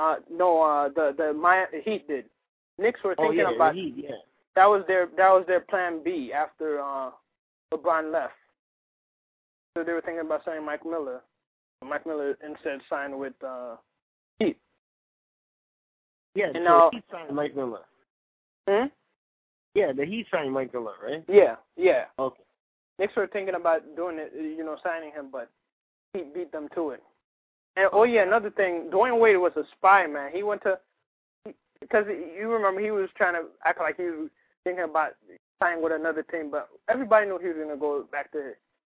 The Heat did. Knicks were thinking about the Heat, yeah. that was their plan B after LeBron left. So they were thinking about signing Mike Miller. Mike Miller instead signed with Heat. Yeah, and so now, the Heat signed Mike Miller. Hmm? Yeah, the Heat signed Mike Miller, right? Yeah. Okay. Knicks were thinking about doing it, signing him, but Heat beat them to it. And another thing, Dwayne Wade was a spy, man. He went to, because you remember he was trying to act like he was thinking about signing with another team, but everybody knew he was gonna go back to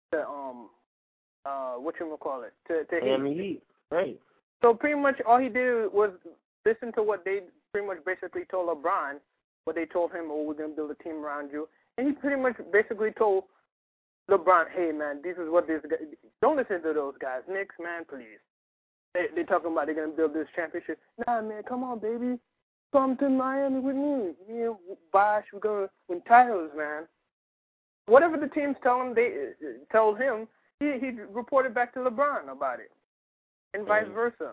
Miami Heat, right? So pretty much all he did was listen to what they pretty much basically told LeBron, what they told him, we're gonna build a team around you, and he pretty much basically told LeBron, hey man, this is what this guy. Don't listen to those guys, Knicks, man, please. They talking about they're gonna build this championship. Nah, man, come on, baby, come to Miami with me. Bosh, we're gonna win titles, man. Whatever the teams tell him, they told him. He reported back to LeBron about it, and vice versa.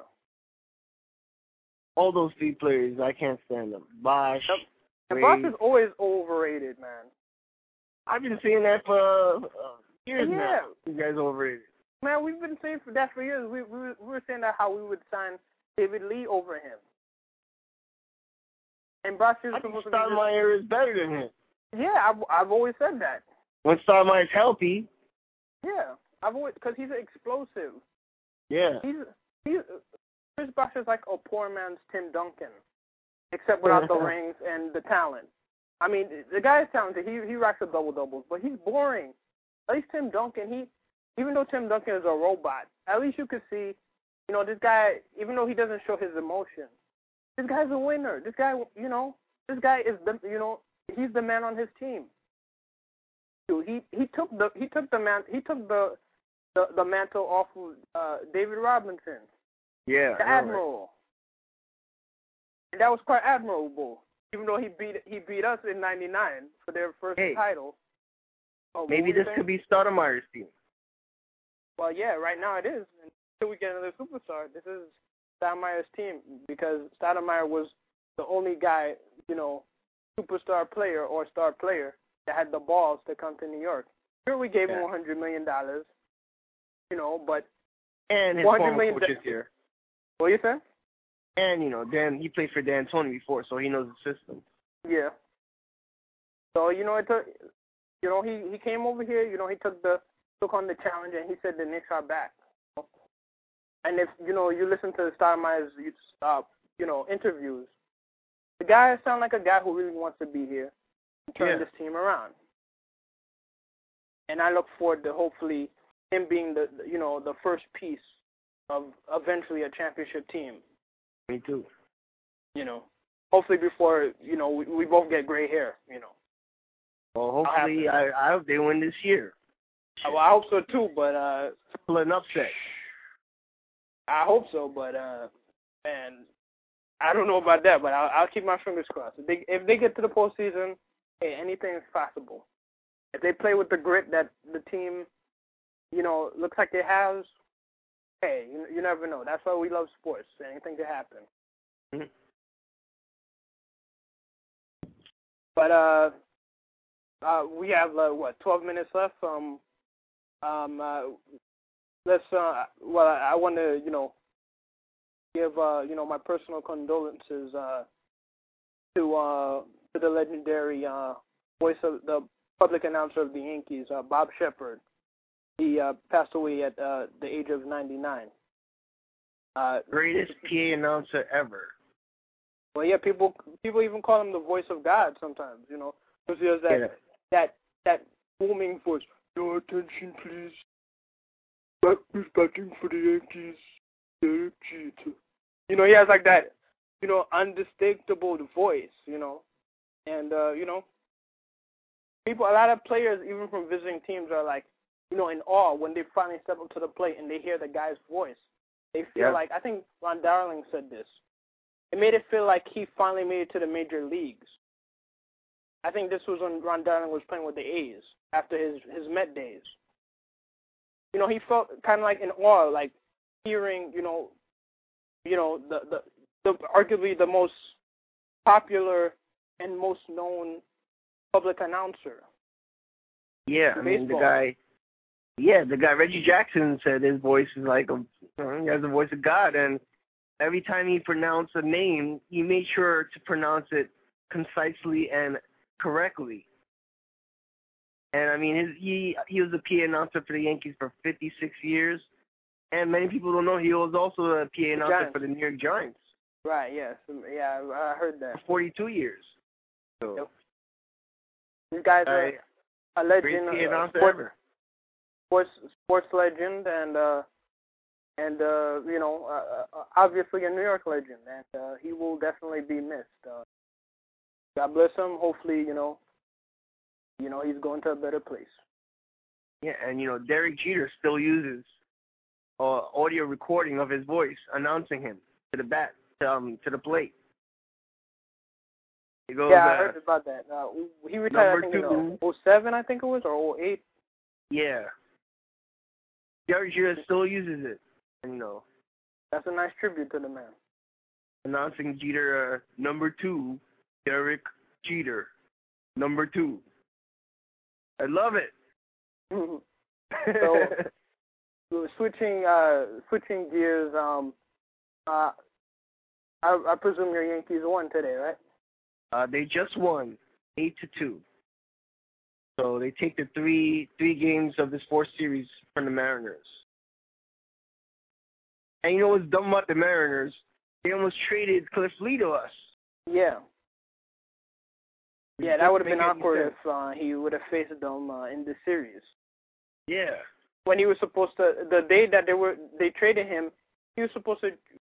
All those three players, I can't stand them. Bosh. And Bosh is always overrated, man. I've been saying that for years now. You guys overrated. Man, we've been saying that for years. We were saying that how we would sign David Lee over him. And Bosh is supposed to be. Stoudemire is better than him. Yeah, I've always said that. When Stoudemire's healthy. Yeah, because he's explosive. Yeah. Chris Bosh is like a poor man's Tim Duncan, except without the rings and the talent. I mean, the guy is talented. He racks up double-doubles, but he's boring. At least Tim Duncan, even though Tim Duncan is a robot, at least you could see, this guy, even though he doesn't show his emotion, this guy's a winner. This guy, this guy is he's the man on his team. He took the mantle off of David Robinson. Yeah. The Admiral. And that was quite admirable. Even though he beat us in '99 for their first title. Maybe this could be Stoudemire's team. Well, yeah, right now it is. Until we get another superstar, this is Stoudemire's team because Stoudemire was the only guy, superstar player or star player that had the balls to come to New York. Sure, we gave him $100 million, but and his former coach is here. What you say? And he played for D'Antoni before, so he knows the system. Yeah. So it took, he came over here. He took on the challenge, and he said the Knicks are back. And if you listen to Stoudemire's interviews, the guy sounds like a guy who really wants to be here and turn this team around. And I look forward to hopefully him being the first piece of eventually a championship team. Me too. Hopefully before, we both get gray hair, Well, hopefully, I hope they win this year. Well, I hope so too, but Pull an upset. I hope so, but man, I don't know about that, but I'll keep my fingers crossed. If they get to the postseason, hey, anything is possible. If they play with the grit that the team, looks like it has, hey, you never know. That's why we love sports. Anything can happen. Mm-hmm. But we have 12 minutes left. Let's. I want to, give my personal condolences to the legendary voice of the public announcer of the Yankees, Bob Shepard. He passed away at the age of 99. Greatest PA announcer ever. Well, yeah, people even call him the voice of God sometimes, because he has that booming voice. Your attention, please. Back is batting for the Yankees. Derek Jeter. He has like that, unmistakable voice, and people, a lot of players, even from visiting teams, are like, in awe when they finally step up to the plate and they hear the guy's voice. They feel like, I think Ron Darling said this. It made it feel like he finally made it to the major leagues. I think this was when Ron Darling was playing with the A's after his Met days. He felt kind of like in awe, like hearing, the arguably the most popular and most known public announcer. Yeah, I mean, the guy Reggie Jackson said his voice is like he has the voice of God, and every time he pronounced a name, he made sure to pronounce it concisely and correctly. And I mean, he was a PA announcer for the Yankees for 56 years, and many people don't know he was also a PA announcer for the New York Giants. Right. Yes. Yeah. I heard that. For 42 years. So. Yep. These guys are a legend. Great PA announcer ever. Sports legend, and obviously a New York legend, and he will definitely be missed. God bless him. Hopefully, he's going to a better place. Yeah, and Derek Jeter still uses audio recording of his voice announcing him to the bat, to the plate. It goes, I heard about that. He retired, I think, in 2007, I think it was, or 2008. Yeah. Derek Jeter still uses it, and that's a nice tribute to the man. Announcing Jeter, number 2, Derek Jeter, number 2. I love it. So, switching gears. I presume your Yankees won today, right? They just won 8-2. So they take the three games of this 4th series from the Mariners. And you know what's dumb about the Mariners? They almost traded Cliff Lee to us. Yeah. Yeah, that would have been awkward if he would have faced them in this series. Yeah. When he was supposed to, the day that they traded him, he was supposed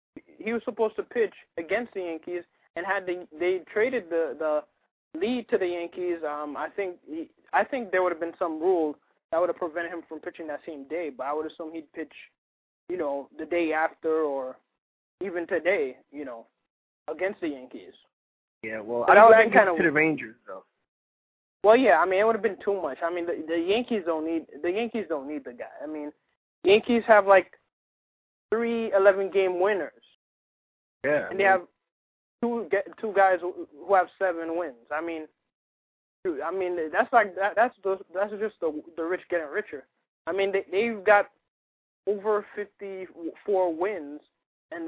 to pitch against the Yankees, and they traded the lead to the Yankees, I think there would have been some rule that would have prevented him from pitching that same day. But I would assume he'd pitch, the day after or even today, against the Yankees. Yeah, well, I would have been to the Rangers though. Well, yeah, I mean, it would have been too much. I mean, the Yankees don't need the guy. I mean, Yankees have like 3 11-game winners. Yeah. And they have two guys who have 7 wins. I mean, that's like that's just the rich getting richer. I mean, they've got over 54 wins, and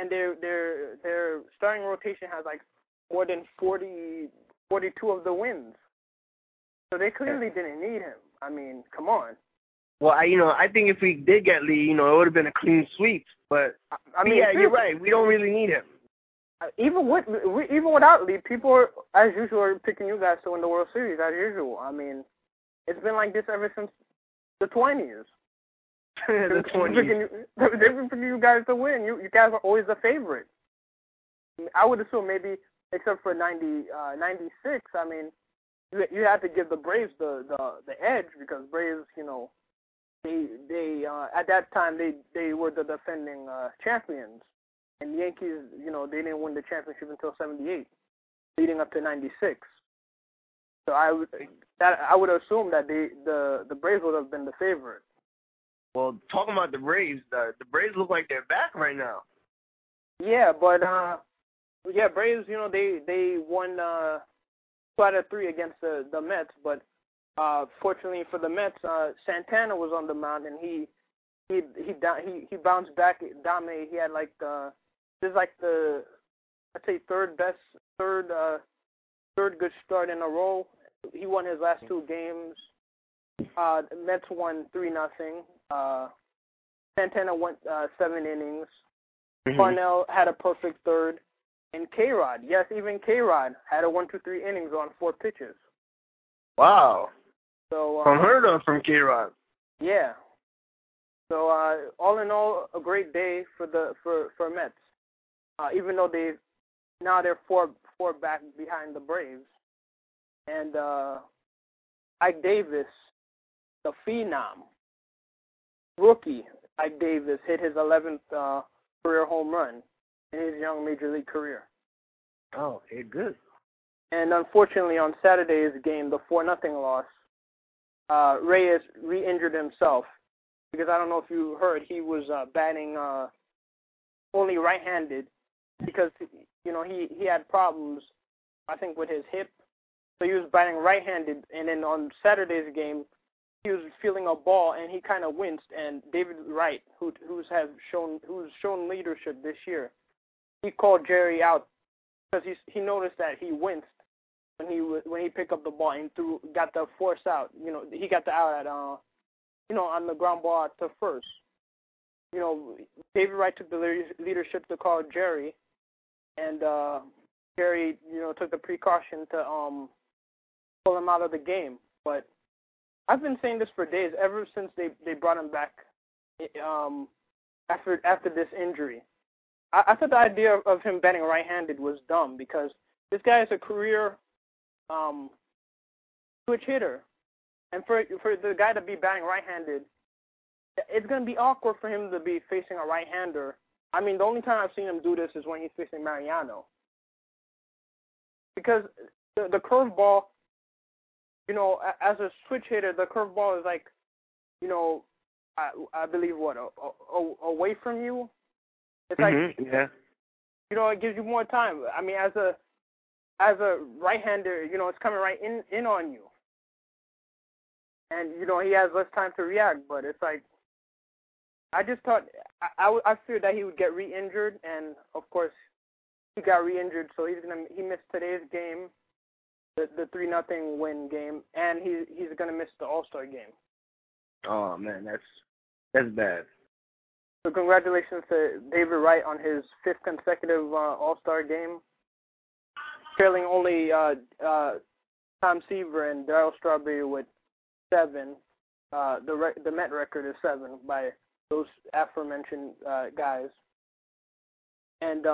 their starting rotation has like more than 42 of the wins. So they clearly didn't need him. I mean, come on. Well, I think if we did get Lee, it would have been a clean sweep. But I mean, yeah, you're right. We don't really need him. Even without Lee, people as usual are picking you guys to win the World Series as usual. I mean, it's been like this ever since the 20s. The 20s. They've been picking you guys to win. You guys are always the favorite. I would assume maybe except for 96. I mean, you had to give the Braves the edge because Braves, they at that time they were the defending champions. And the Yankees, they didn't win the championship until '78, leading up to '96. So I would assume that the Braves would have been the favorite. Well, talking about the Braves, the Braves look like they're back right now. Yeah, but Braves, they won 2 out of 3 against the Mets, but fortunately for the Mets, Santana was on the mound and he bounced back. Dame, he had this is like the, I'd say, third good start in a row. He won his last 2 games. Mets won 3-0. Santana went 7 innings. Mm-hmm. Parnell had a perfect third. And K-Rod, yes, even K-Rod had a 1-2-3 innings on 4 pitches. Wow. So unheard of from K-Rod. Yeah. So all in all, a great day for Mets. Even though they're 4 back behind the Braves. And Ike Davis, the phenom, rookie Ike Davis, hit his 11th career home run in his young major league career. Oh, okay, good. And unfortunately, on Saturday's game, the 4-0 loss, Reyes re-injured himself because I don't know if you heard, he was batting only right-handed because, you know, he had problems, I think, with his hip. So he was batting right-handed, and then on Saturday's game, he was feeling a ball, and he kind of winced. And David Wright, who's shown leadership this year, he called Jerry out because he noticed that he winced when he picked up the ball and got the force out. You know, he got the out at on the ground ball to first. You know, David Wright took the leadership to call Jerry, and Jerry, you know, took the precaution to pull him out of the game. But I've been saying this for days, ever since they brought him back after this injury. I thought the idea of him batting right-handed was dumb because this guy is a career switch hitter. And for the guy to be batting right-handed, it's going to be awkward for him to be facing a right-hander. I mean, the only time I've seen him do this is when he's facing Mariano. Because the curveball, you know, as a switch hitter, the curveball is like, you know, I believe away from you. It's like, yeah. You know, it gives you more time. I mean, as a right-hander, you know, it's coming right in on you. And, you know, he has less time to react, but it's like, I just thought, I feared that he would get re-injured, and, of course, he got re-injured, so he missed today's game, the 3-0 win game, and he's going to miss the All-Star game. Oh, man, that's bad. So congratulations to David Wright on his 5th consecutive All-Star game, trailing only Tom Seaver and Darryl Strawberry with 7. The Met record is 7 by those aforementioned guys. And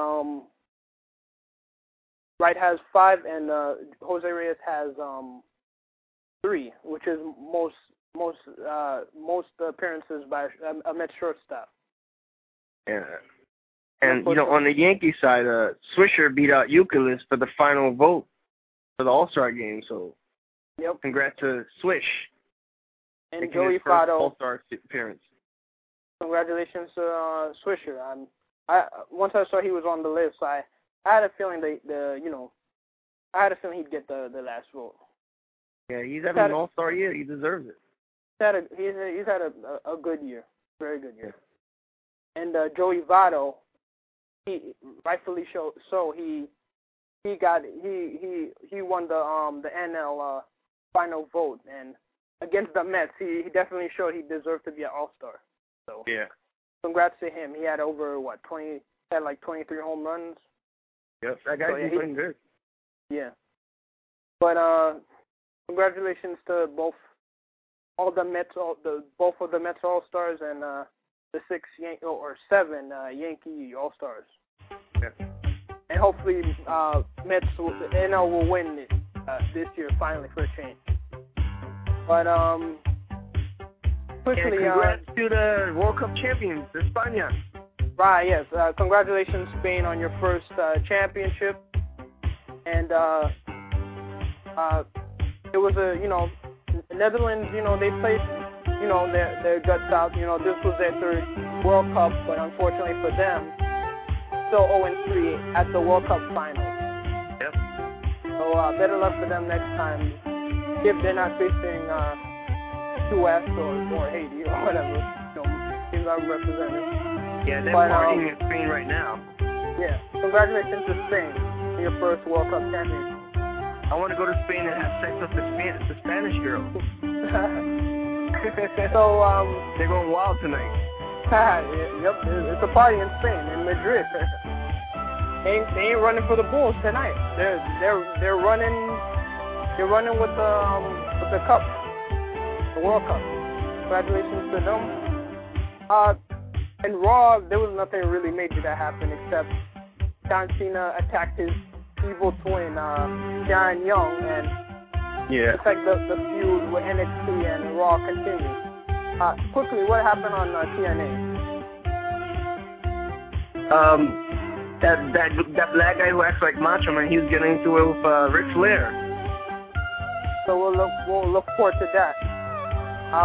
Wright has 5, and Jose Reyes has 3, which is most appearances by a Met shortstop. Yeah. And, you know, on the Yankee side, Swisher beat out Youkilis for the final vote for the All-Star game. So, yep. Congrats to Swish. And Joey Votto. All-Star appearance. Congratulations to Swisher. Once I saw he was on the list, I had a feeling I had a feeling he'd get the last vote. Yeah, he's having an All-Star year. He deserves it. He's had a good year, very good year. And Joey Votto, he rightfully so he won the NL final vote, and against the Mets, he definitely showed he deserved to be an All-Star. So yeah, congrats to him. He had over 23 home runs. Yep, that guy's doing good. Yeah, but congratulations to both of the Mets All-Stars and the 7 Yankee All-Stars. Yeah. And hopefully NL will win it this year finally for a change. But quickly, and congrats to the World Cup champions, España. Right, yes. Congratulations, Spain, on your first championship. And it was Netherlands, they played, their guts out. This was their 3rd World Cup, but unfortunately for them, still 0-3 at the World Cup final. Yep. So better luck for them next time, if they're not facing US or Haiti or whatever. Teams are represented. Yeah, they're partying in Spain right now. Yeah. Congratulations to Spain on your first World Cup championship. I want to go to Spain and have sex with the Spanish girl. So they're going wild tonight. Yep, it's a party in Spain, in Madrid. They ain't running for the Bulls tonight. They're running with the cup, the World Cup. Congratulations to them. And Raw, there was nothing really major that happened except John Cena attacked his evil twin, Darren Young, and it's like the feud with NXT and Raw continues. Quickly, what happened on TNA? That black guy who acts like Macho Man, he was getting into it with Ric Flair. So we'll look forward to that.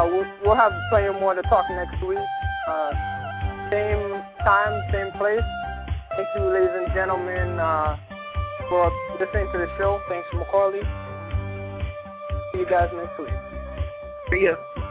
We'll have plenty more to talk next week. Same time, same place. Thank you, ladies and gentlemen, for listening to the show. Thanks, Macaulay. See you guys next week. See ya.